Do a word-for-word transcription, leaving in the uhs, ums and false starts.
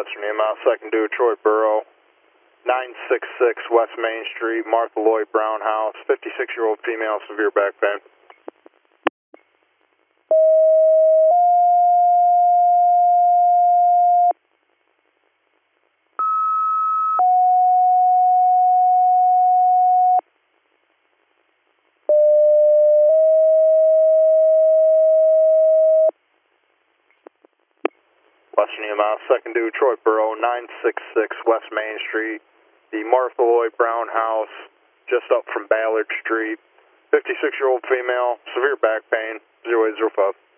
Western E M S, second to Detroit Borough, nine six six West Main Street, Martha Lloyd Brown House, fifty-six-year-old female, severe back pain. Western E M S, second to Detroit Borough, nine six six West Main Street, the Martha Lloyd Brown House, just up from Ballard Street. fifty-six-year-old female, severe back pain, zero eight zero five.